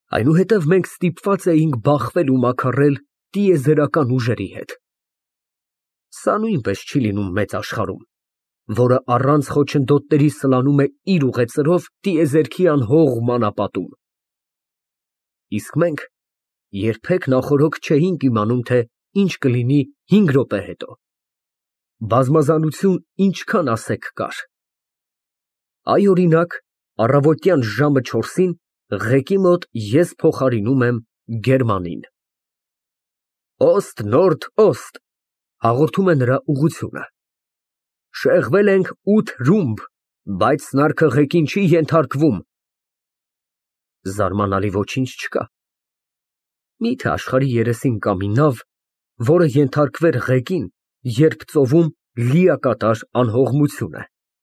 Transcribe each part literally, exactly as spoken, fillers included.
Այնուհետև մենք ստիպված էինք բախվել ու մաքարել տիեզերական ուժերի հետ։ Սա նույնպես չի լինում մեծ աշխարհում, որը առանց խոչընդոտների սլանում է իր ուղեծրով տիեզերքի անհող մանապատում։ Իսկ մենք երբեք նախօրոք չէինք իմանում, թե ինչ կլինի հինգ րոպե հետո։ Բազմազանություն ինչքան ասեք կար։ Այ, օրինակ, առավոտյան ժամը չորսին ղեկի մոտ ես փոխարինում եմ Գերմանին։ Օստ, նորդ, օստ, հաղորդում է նրա ուղղությունը։ Շեղվել ենք ութ ռումբ, բայց սնարքը ղեկին չի ենթարկվում։ Զարմանալի ոչինչ չկա։ Մի՞թե աշխարհի երեսին կա մի նավ, որը ենթարկվեր ղեկին, երբ ծովում լիակատար անհողմություն է։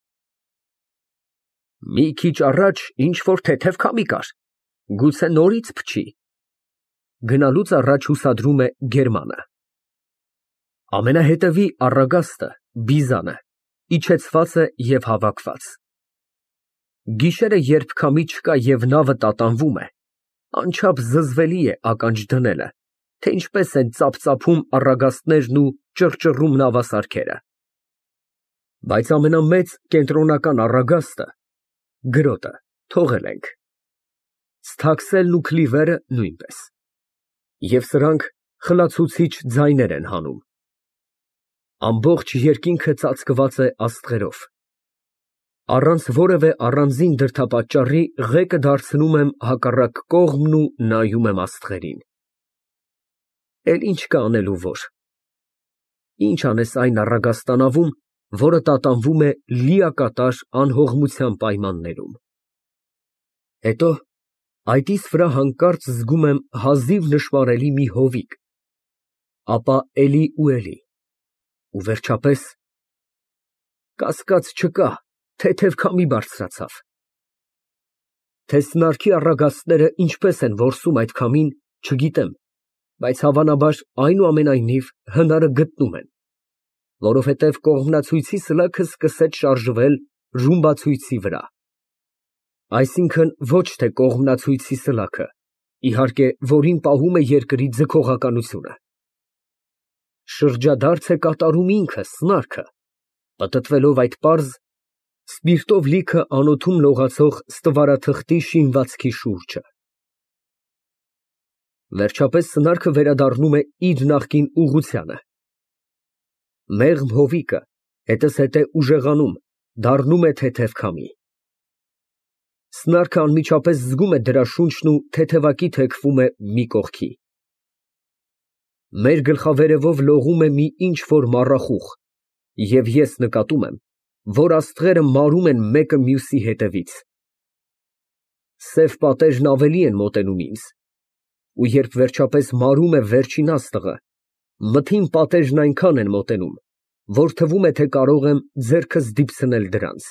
Մի քիչ առաջ ինչ֊որ թեթև քամի կար, գուցե նորից փչի։ Գնալուց առաջ հուսադրում է Գերմանը։ Ամենահետևի առագաստը, բիզանը, իջեցված է և հավաքված։ Գիշերը, երբ քամի չկա և նավը տատանվում է, անչափ զզվելի է ականջ դնելը, թե ինչպես են ծափծափում առագաստներն ու ճռճռում նավասարքերը։ Բայց ամենամեծ կենտրոնական առագաստը, գրոտը, թողել ենք, Սթաքսելն ու Քլիվերը նույնպես, և սրանք խլացուցիչ ձայներ են հանում։ Ամբողջ երկինքը ծածկված է աստղերով։ Առանց որևէ առանձին դրդապատճառի ղեկը դարձնում եմ հակառակ կողմն ու նայում եմ աստղերին։ Էլ ինչ կա անելու որ։ Ինչ անես այն առագաստանավում, որը տատանվում է լիակատար անհողմության պայմաններում։ Հետո այդիս վրա հանկարծ զգում եմ հազիվ նշմարելի մի հովիկ, ապա էլի ու էլի, ու վերջապես կասկած չկա, թեթև քամի բարձրացավ։ Թե սնարքի առագաստները ինչպես են որսում այդ քամին, չգիտեմ, բայց հավանաբար այնուամենայնիվ հնարը գտնում են, որովհետև կողմնացույցի սլաքը սկսեց շարժվել ռումբացույցի վրա։ Այսինքն ոչ թե կողմնացույցի սլաքը, իհարկե, որին պահում է երկրի ձգողականությունը։ Շրջադարձ է կատարում ինքը, սնարքը, պտտվելով այդ պարզ, սպիրտով լիքը անոթում լողացող ստվարաթղթի շինվածքի շուրջը։ Վերջապես սնարքը վերադառնում է իր նախկին ուղղությանը։ Մեղմ հովիկը հետզհետե ուժեղանում, դառնում է թեթև քամի։ Սնարքը անմիջապես զգում է դրա շունչն ու թեթևակի թեքվում է մի կողքի։ Մեր գլխավերևով լողում է մի ինչ֊որ մառախուղ, և ես նկատում եմ, որ աստղերը մարում են մեկը մյուսի հետևից։ Սև պատերն ավելի են մոտենում ինձ, ու երբ վերջապես մարում է վերջին աստղը, մթին պատերն այնքան են մոտենում, որ թվում է, թե կարող եմ ձեռքս դիպցնել դրանց։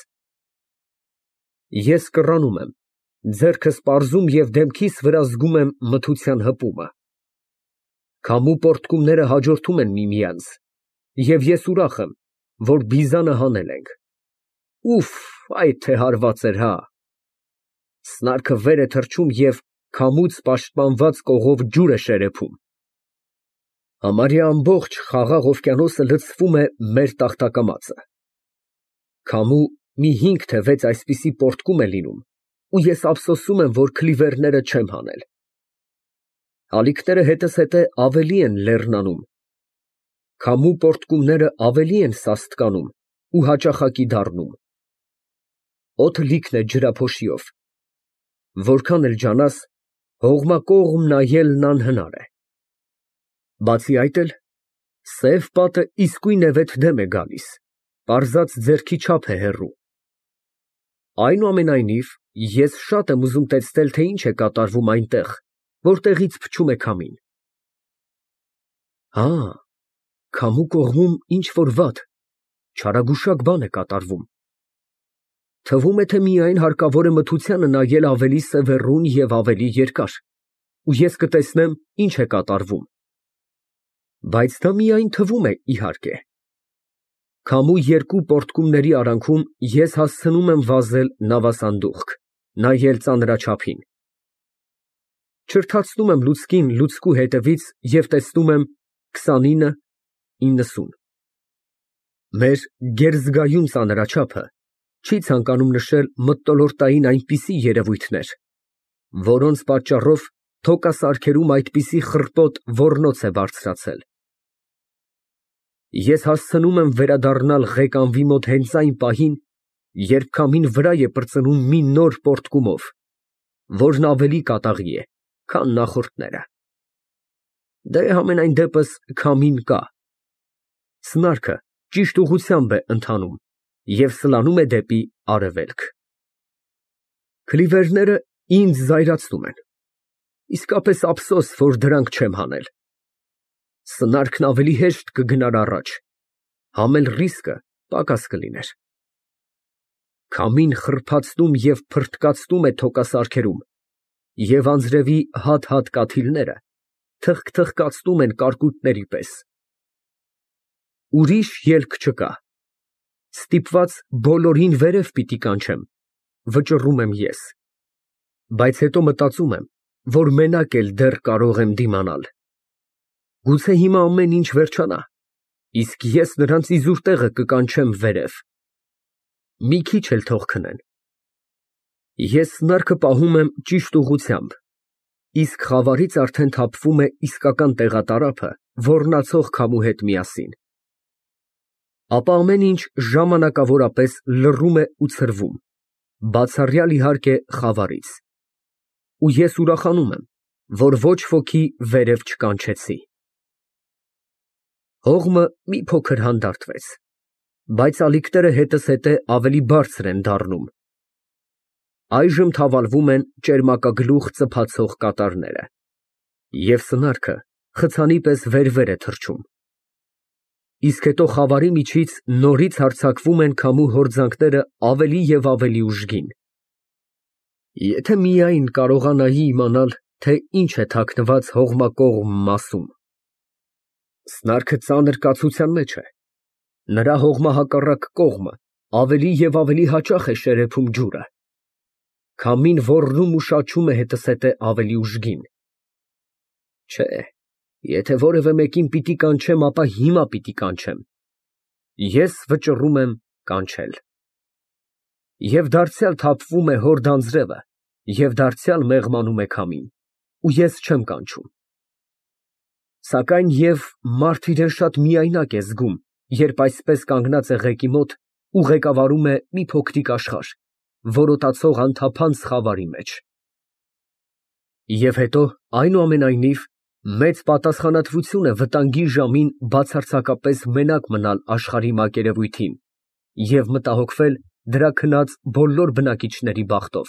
Ես կռանում եմ, ձեռքս պարզում և դեմքիս վրա զգում եմ մթության հպումը։ Քամու պոռթկումները հաջորդում են միմյանց, և ես ուրախ եմ, որ բիզանը հանել ենք։ Ուֆ, այ թե հարված էր, հա։ Սնարքը վեր է թռչում և քամուց պաշտպանված կողով ջուր է շերեփում։ Համարյա ամբողջ Խաղաղ օվկիանոսը լցվում է մեր տախտակամածը։ Քամու մի հինգ թե վեց այսպիսի պոռթկում է լինում, ու ես ափսոսում եմ, որ քլիվերները չեմ հանել։ Ալիքները հետզհետե ավելի են լեռնանում։ Քամու պոռթկումները ավելի են սաստկանում ու հաճախակի դառնում։ Օդը լիքն է ջրափոշիով։ Որքան էլ ջանաս, հողմակողմ նայելն անհնար է։ Բացի այդ էլ, սև պատը իսկույն դեմ է գալիս, պարզած ձեռքի չափ է հեռու։ Այնուամենայնիվ, ես շատ եմ ուզում տեսնել, թե ինչ է կատարվում այնտեղ, որտեղից փչում է քամին։ Հա, քամու կողմում ինչ֊որ վատ, չարագուշակ բան է կատարվում։ Թվում է, թե միայն հարկավոր է մթությանը նայել ավելի սևեռուն և ավելի երկար, ու ես կտեսնեմ, ինչ է կատարվում։ Բայց դա միայն թվում է, իհարկե։ Քամու երկու պոռթկումների արանքում ես հասցնում եմ վազել նավասանդուղք, նայել ծանրաչափին։ Չրթացնում եմ լուցկին լուցկու հետևից և տեսնում եմ քսանինը, իննսուն։ Մեր գերզգայուն ծանրաչափը չի ցանկանում նշել մթնոլորտային այնպիսի երևույթներ, որոնց պատճառով թոկասարքերում այդպիսի խռպոտ ոռնոց է բարձրացել։ Ես հասցնում եմ վերադառնալ ղեկանվի մոտ հենց այն պահին, երբ քամին վրա է պրծնում մի նոր պոռթկումով, որն ավելի կատաղի է, քան նախորդները։ Դե, համենայն դեպս քամին կա։ Սնարքը ճիշտ ուղղությամբ է ընթանում և սլանում է դեպի արևելք։ Քլիվերները ինձ զայրացնում են, իսկապես ափսոս, որ դրանք չեմ հանել։ Սնարքն ավելի հեշտ կգնար առաջ, համել ռիսկը պակաս կլիներ։ Քամին խրփացնում և փռթկացնում է թոկասարքերում, և անձրևի հատ֊հատ կաթիլները թխկթխկացնում են կարկուտների պես։ Ուրիշ ելք չկա։ Ստիպված բոլորին վերև պիտի կանչեմ, վճռում եմ ես, բայց հետո մտածում եմ, որ մենակ էլ դեռ կարող եմ դիմանալ։ Գուցե հիմա ամեն ինչ վերջանա, իսկ ես նրանց իզուր տեղը կկանչեմ վերև։ Մի քիչ էլ թող քնեն։ Ես սնարքը պահում եմ ճիշտ ուղղությամբ, իսկ խավարից արդեն թափվում է իսկական տեղատարափը ոռնացող քամու հետ միասին։ Ապա ամեն ինչ ժամանակավորապես լռում է ու ցրվում, բացառյալ, իհարկե, խավարից, ու ես ուրախանում եմ, որ ոչ ոքի վերև չկանչեցի։ Հողմը մի փոքր հանդարտվեց, բայց ալիքները հետզհետե ավելի բարձր են դառնում։ Այժմ թավալվում են ճերմակագլուխ ծփացող կատարները, և սնարքը խցանի պես վեր֊վեր է թռչում։ Իսկ հետո խավարի միջից նորից հարձակվում են քամու հորձանքները ավելի և ավելի ուժգին։ Եթե միայն կարողանայի իմանալ, թե ինչ է թաքնված հողմակողմ մասում։ Սնարքը ծանր կացության մեջ է, նրա հողմահակառակ կողմը ավելի և ավելի հաճախ է շերեփում ջուրը։ Քամին ոռնում ու շաչում է հետզհետե ավելի ուժգին։ Չէ, եթե որևէ մեկին պիտի կանչեմ, ապա հիմա պիտի կանչեմ։ Ես վճռում եմ կանչել։ Եվ դարձյալ թափվում է հորդ անձրևը, և դարձյալ մեղմանում է քամին, ու ես չեմ կանչում։ Սակայն և մարդ իրան շատ միայնակ է զգում, երբ այսպես կանգնած է ղեկի մոտ ու ղեկավարում է մի փոքրիկ աշխարհ, որոտացող անթափանց խավարի մեջ։ Եվ հետո, այնուամենայնիվ, մեծ պատասխանատվություն է վտանգի ժամին բացարձակապես մենակ մնալ աշխարհի մակերևույթին և մտահոգվել դրա քնած բոլոր բնակիչների բախտով։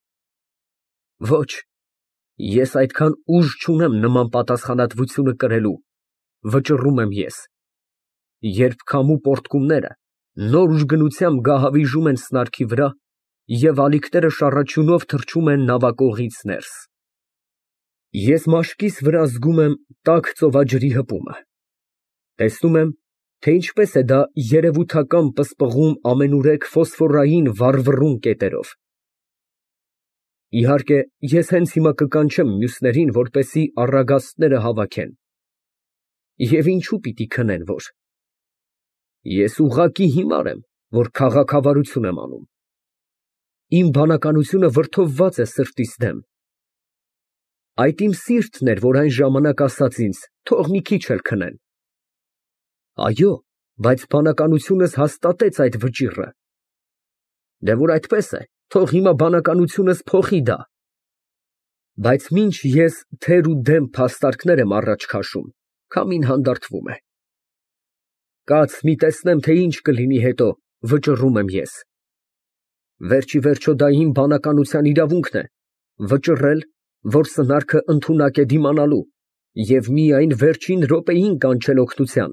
Ոչ, ես այդքան ուժ չունեմ նման պատասխանատվությունը կրելու, վճռում եմ ես, երբ քամու պոռթկումները նոր ուժգնությամբ գահավիժում են սնարքի վրա և ալիքները շառաչյունով թռչում են նավակողից ներս։ Ես մաշկիս վրա զգում եմ տաք ծովաջրի հպումը, տեսնում եմ, թե ինչպես է դա երևութական պսպղում ամենուրեք ֆոսֆորային վառվռուն կետերով։ Իհարկե, ես հենց հիմա կկանչեմ մյուսներին, որպեսզի առագաստները հավաքեն։ Եվ ինչո՞ւ պիտի քնեն, որ… Ես ուղղակի հիմար եմ, որ քաղաքավարություն եմ անում։ Իմ բանականությունը վրդովված է սրտիս դեմ։ Այդ իմ սիրտն էր, որ այն ժամանակ ասաց ինձ. «Թող մի քիչ էլ քնեն»։ Այո, բայց բանականությունս հաստատեց այդ վճիռը։ Դե որ այդպես է, թող հիմա բանականությունս փոխի դա։ Բայց մինչ ես թեր ու դեմ փաստարկներ եմ առաջ քաշում, քամին հանդարտվում է։ Կաց մի տեսնեմ, թե ինչ կլինի հետո, վճռում եմ ես։ Վերջիվերջո դա իմ բանականության իրավունքն է, վճռել, որ սնարքը ընդունակ է դիմանալու և միայն վերջին րոպեին կանչել օգնության։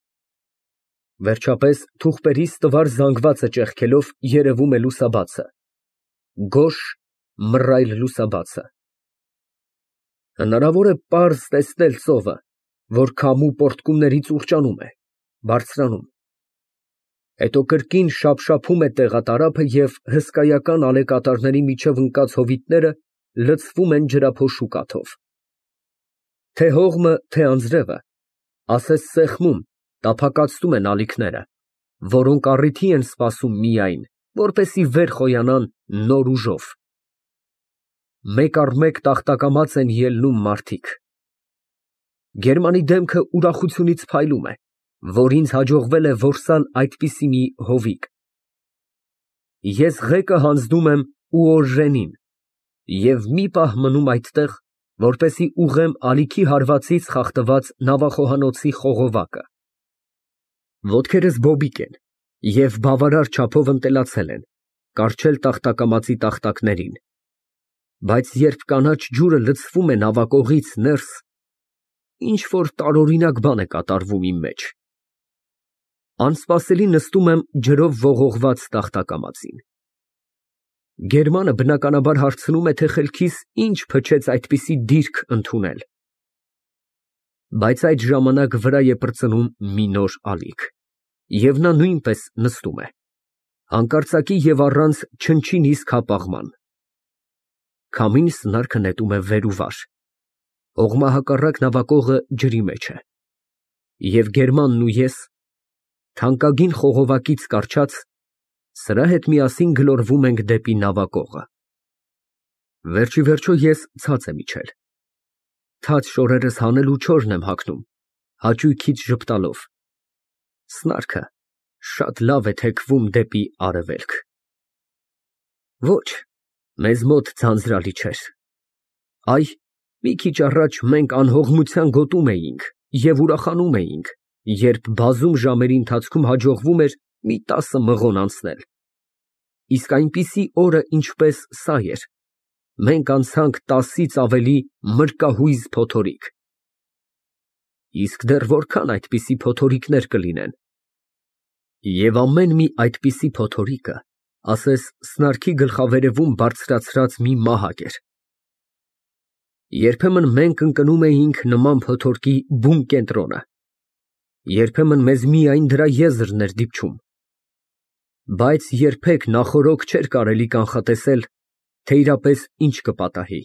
Վերջապես թուղթերիս տվար զանգվածը ճեղքելով երևում է լուսաբացը, գորշ, մռայլ լուսաբացը։ Հնարավոր է պարզ տեսնել ծովը, որ քամու պոռթկումներից ուռճանում է, բարձրանում։ Հետո կրկին շափշափում է տեղատարափը և հսկայական ալեկատարների միջև ընկած հովիտները լցվում են ջրափոշու կաթով։ Թե հողմը, թե անձրևը ասես սեղմում, տափակացնում են ալիքները, որոնք առիթի են սպասում միայն, որպեսզի վեր խոյանան նոր ուժով։ Մեկ առ մեկ տախտակամած են ելնում մարդիկ։ Գերմանի դեմքը ուրախությունից փայլում է, որ ինձ հաջողվել է որսալ այդպիսի մի հովիկ։ Ես ղեկը հանձնում եմ ու օրժենին և մի պահ մնում այդտեղ, որպեսզի ուղղեմ ալիքի հարվածից խախտված նավախոհանոցի խողովակը։ Ոտքերս բոբիկ են և բավարար չափով ընտելացել են, կառչել տախտակամածի տախտակներին, բայց երբ կանաչ ջուրը լցվում է նավակողից ներս, ինչ֊որ տարօրինակ բան է կատարվում իմ մեջ։ Անսպասելի նստում եմ ջրով ողողված տախտակամածին։ Գերմանը բնականաբար հարցնում է, թե խելքիս ինչ փչեց այդպիսի դիրք ընդունել։ Բայց այդ ժամանակ վրա է պրծնում մի նոր ալիք, և նա նույնպես նստում է, հանկարծակի և առանց չնչին իսկ հապաղման։ Քամին սնարքը նետում է վեր ու վար, հողմահակառակ նավակողը ջրի մեջ է, և Գերմանն ու ես, թանկագին խողովակից կառչած, սրա հետ միասին գլորվում ենք դեպի նավակողը։ Վերջիվերջո ես ցած եմ իջել, թաց շորերս հանել ու չորն եմ հագնում, հաճույքից ժպտալով, սնարքը շատ լավ է թեքվում դեպի արևելք։ Ոչ, մեզ մոտ ձանձրալի չէր։ Այ, մի քիչ առաջ մենք անհողմության գոտում էինք և ուրախանում էինք, երբ բազում ժամերի ընթացքում հաջողվում էր մի տասը մղոն անցնել, իսկ այնպիսի օրը, ինչպես սա էր, մենք անցանք տասից ավելի մրկահույզ փոթորիկ։ Իսկ դեռ որքան այդպիսի փոթորիկներ կլինեն։ Եվ ամեն մի այդպիսի փոթորիկը ասես սնարքի գլխավերևում բարձրացրած մի մահակ էր։ Երբեմն մենք ընկնում էինք նման փոթորկի բուն կենտրոնը, երբեմն մեզ միայն դրա եզրն էր դիպչում, բայց երբեք նախօրոք չէր կարելի կանխատեսել, թե իրապես ինչ կպատահի։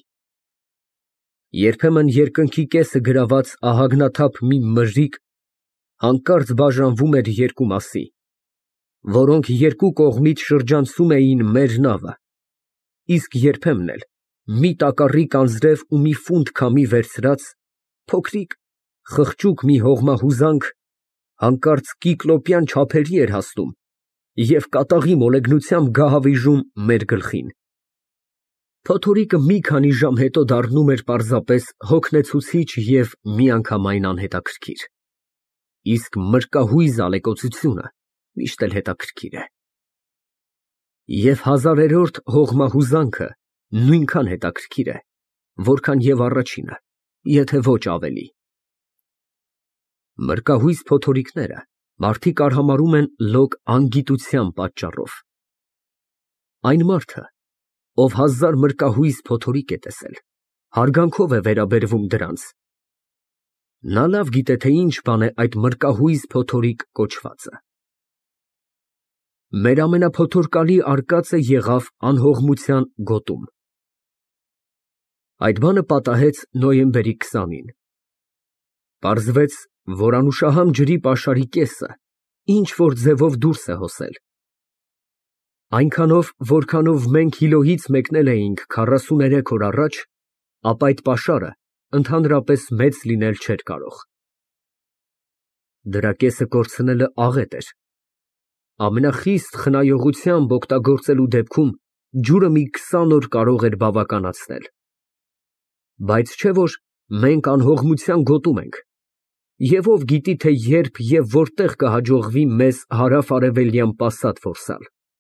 Երբեմն երկնքի կեսը գրաված ահագնաթափ մի մրրիկ հանկարծ բաժանվում էր երկու մասի, որոնք երկու կողմից շրջանցում էին մեր նավը, իսկ երբեմն էլ մի տակառիկ անձրև ու մի ֆունտ քամի վերցրած, փոքրիկ, խղճուկ մի հողմահուզանք հանկարծ կիկլոպյան չափերի էր հասնում և կատաղի մոլեգնությամբ գահավիժում մեր գլխին։ Փոթորիկը մի քանի ժամ հետո դառնում էր պարզապես հոգնեցուցիչ և միանգամայն անհետաքրքիր, իսկ մրրկահույզ ալեկոծությունը միշտ էլ հետաքրքիր է։ Եվ հազարերորդ հողմահուզանքը նույնքան հետաքրքիր է, որքան և առաջինը, եթե ոչ ավելի։ Մրրկահույզ փոթորիկները մարդիկ արհամարհում են լոկ անգիտության պատճառով։ Այն մարդը, ով հազար մրրկահույզ փոթորիկ է տեսել, հարգանքով է վերաբերվում դրանց։ Նա լավ գիտե, թե ինչ բան է այդ մրրկահույզ փոթորիկ կոչվածը։ Մեր ամենափոթորկալի արկածը եղավ անհողմության գոտում։ Այդ բանը պատահեց նոյեմբերի քսանին։ Պարզվեց, որ անուշահամ ջրի պաշարի կեսը ինչ֊որ ձևով դուրս է հոսել։ Այնքանով, որքանով մենք Հիլոյից մեկնել էինք քառասուներեք օր առաջ, ապա այդ պաշարը ընդհանրապես մեծ լինել չէր կարող։ Դրա կեսը կորցնելը աղետ էր։ Ամենախիստ խնայողությամբ օգտագործելու դեպքում ջուրը մի քսան օր կարող էր բավականացնել։ Բայց չէ որ մենք անհողմության գոտում ենք, և ով գիտի, թե երբ և որտեղ կհաջողվի մեզ հարավ֊արևելյան պասատ որսալ։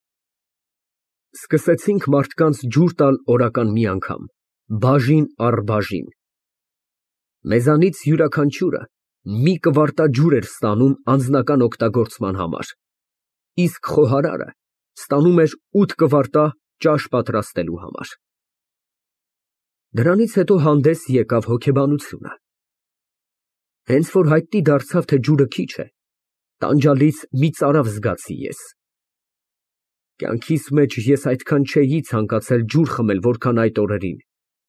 Սկսեցինք մարդկանց ջուր տալ օրական մի անգամ, բաժին առ բաժին։ Մեզանից յուրաքանչյուրը մի կվարտա ջուր էր ստանում անձնական օգտագործման համար, իսկ խոհարարը ստանում էր ութ կվարտա ճաշ պատրաստելու համար։ Դրանից հետո հանդես եկավ հոգեբանությունը։ Հենց որ հայտնի դարձավ, թե ջուրը քիչ է, տանջալից մի ծարավ զգացի ես։ Կյանքիս մեջ ես այդքան չէի ցանկացել ջուր խմել, որքան այդ օրերին,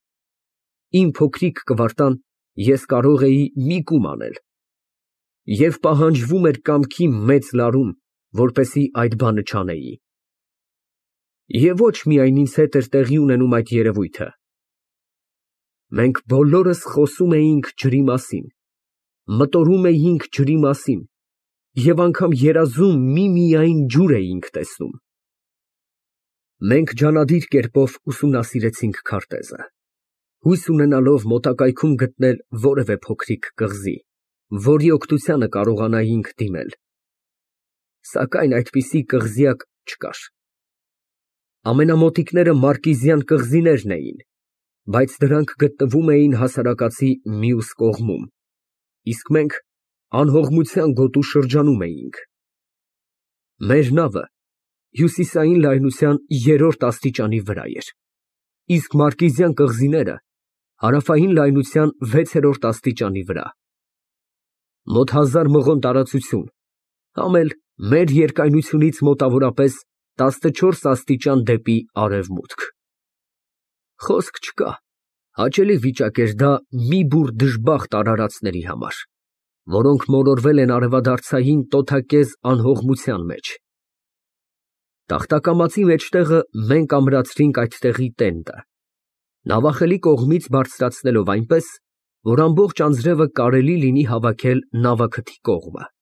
իմ փոքրիկ կվարտան, ես կարող էի մի կում անել։ Եվ պահանջվում էր կամքի մեծ լարում, որպեսզի այդ բանը չանեի։ Եվ ոչ միայն ինձ հետ էր տեղի ունենում այդ երևույթը։ Մենք բոլորս խոսում էինք ջրի մասին, մտորում էինք ջրի մասին և անգամ երազում միմիայն ջուր էինք տեսնում։ Մենք ջանադիր կերպով ուսումնասիրեցինք քարտեզը, հույս ունենալով մոտակայքում գտնել որևէ փոքրիկ կղզի, որի օգնությանը կարողանայինք դիմել։ Սակայն այդպիսի կղզիակ չկար։ Ամենամոտիկները Մարկիզյան կղզիներն էին, բայց դրանք գտնվում էին հասարակածի մյուս կողմում, իսկ մենք անհողմության գոտու շրջանում էինք։ Մեր նավը հյուսիսային լայնության երրորդ աստիճանի վրա էր, իսկ Մարկիզյան կղզիները հարավային լայնության վեցերորդ աստիճանի վրա։ Մոտ հազար մղոն տարածություն, համ էլ մեր երկայնությունից մոտավորապես տասնչորս աստիճան դեպի արևմուտք։ Խոսք չկա, հաճելի վիճակ էր դա մի բուռ դժբախտ արարածների համար, որոնք մոլորվել են արևադարձային տոթակեզ անհողմության մեջ։ Տախտակամածի մեջտեղը մենք ամրացրինք այդտեղի տենդը, նավախելի կողմից բարձրացնելով այնպես, որ ամբողջ անձրևը կարելի լինի հավաքել նավաքթի կողմը։